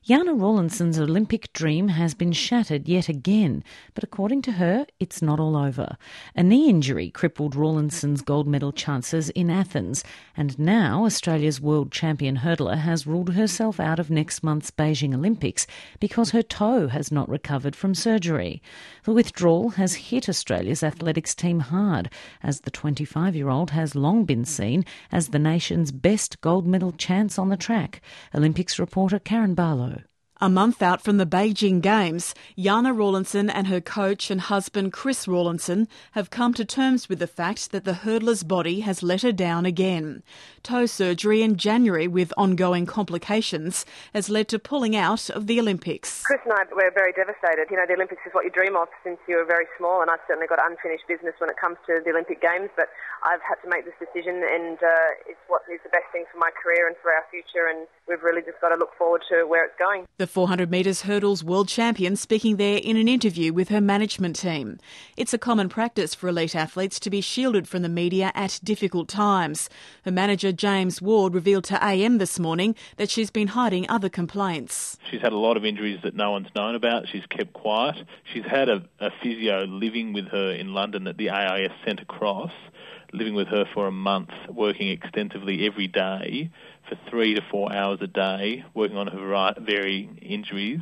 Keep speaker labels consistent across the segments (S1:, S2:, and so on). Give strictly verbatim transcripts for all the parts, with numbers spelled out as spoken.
S1: Jana Rawlinson's Olympic dream has been shattered yet again, but according to her, it's not all over. A knee injury crippled Rawlinson's gold medal chances in Athens, and now Australia's world champion hurdler has ruled herself out of next month's Beijing Olympics because her toe has not recovered from surgery. The withdrawal has hit Australia's athletics team hard, as the twenty-five-year-old has long been seen as the nation's best gold medal chance on the track. Olympics reporter Karen Barlow.
S2: A month out from the Beijing Games, Jana Rawlinson and her coach and husband Chris Rawlinson have come to terms with the fact that the hurdler's body has let her down again. Toe surgery in January with ongoing complications has led to pulling out of the Olympics.
S3: Chris and I were very devastated. You know, the Olympics is what you dream of since you were very small, and I've certainly got unfinished business when it comes to the Olympic Games, but I've had to make this decision, and uh, it's what is the best thing for my career and for our future, and we've really just got to look forward to where it's going.
S2: The four hundred metres hurdles world champion speaking there in an interview with her management team. It's a common practice for elite athletes to be shielded from the media at difficult times. Her manager James Ward revealed to A M this morning that she's been hiding other complaints.
S4: She's had a lot of injuries that no one's known about. She's kept quiet. She's had a, a physio living with her in London that the A I S sent across, living with her for a month, working extensively every day for three to four hours a day, working on her varying injuries,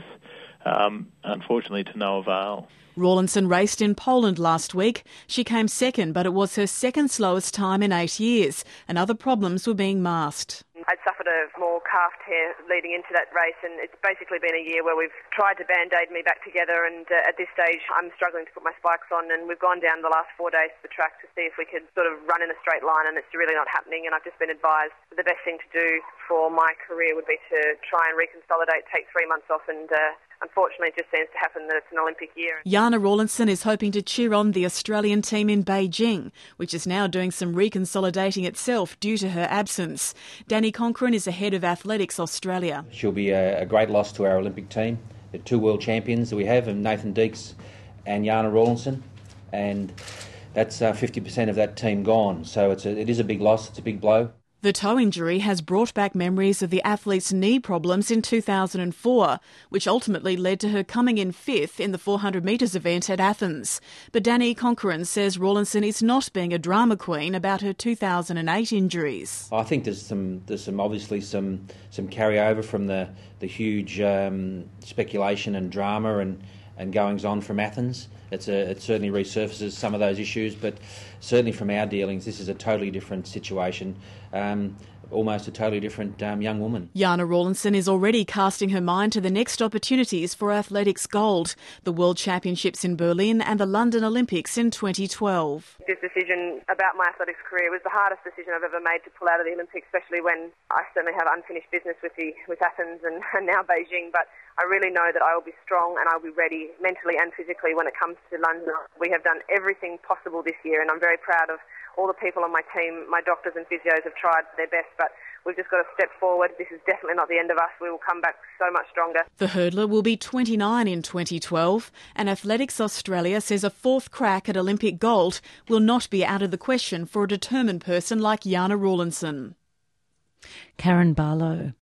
S4: um, unfortunately to no avail.
S2: Rawlinson raced in Poland last week. She came second, but it was her second slowest time in eight years, and other problems were being masked.
S3: I'd suffered a small calf tear leading into that race, and it's basically been a year where we've tried to band-aid me back together, and uh, at this stage I'm struggling to put my spikes on, and we've gone down the last four days to the track to see if we could sort of run in a straight line, and it's really not happening, and I've just been advised that the best thing to do for my career would be to try and reconsolidate, take three months off, and uh, unfortunately it just seems to happen that it's an Olympic year.
S2: Jana Rawlinson is hoping to cheer on the Australian team in Beijing, which is now doing some reconsolidating itself due to her absence. Danny Conquerin is the head of Athletics Australia.
S5: She'll be a, a great loss to our Olympic team. The two world champions that we have, Nathan Deeks and Jana Rawlinson, and that's uh, fifty percent of that team gone. So it's a, it is a big loss, it's a big blow.
S2: The toe injury has brought back memories of the athlete's knee problems in two thousand four, which ultimately led to her coming in fifth in the four hundred metres event at Athens. But Danny Conquerin says Rawlinson is not being a drama queen about her two thousand eight injuries.
S5: I think there's some, there's some obviously some some carryover from the the huge um, speculation and drama and. and goings on from Athens. It's a, it certainly resurfaces some of those issues, but certainly from our dealings, this is a totally different situation, um, almost a totally different um, young woman.
S2: Jana Rawlinson is already casting her mind to the next opportunities for athletics gold, the World Championships in Berlin and the London Olympics in twenty twelve.
S3: This decision about my athletics career was the hardest decision I've ever made to pull out of the Olympics, especially when I certainly have unfinished business with the with Athens and, and now Beijing, but I really know that I will be strong and I'll be ready mentally and physically when it comes to London. We have done everything possible this year, and I'm very proud of all the people on my team. My doctors and physios have tried their best, but we've just got to step forward. This is definitely not the end of us. We will come back so much stronger.
S2: The hurdler will be twenty-nine in twenty twelve, and Athletics Australia says a fourth crack at Olympic gold will not be out of the question for a determined person like Jana Rawlinson.
S1: Karen Barlow.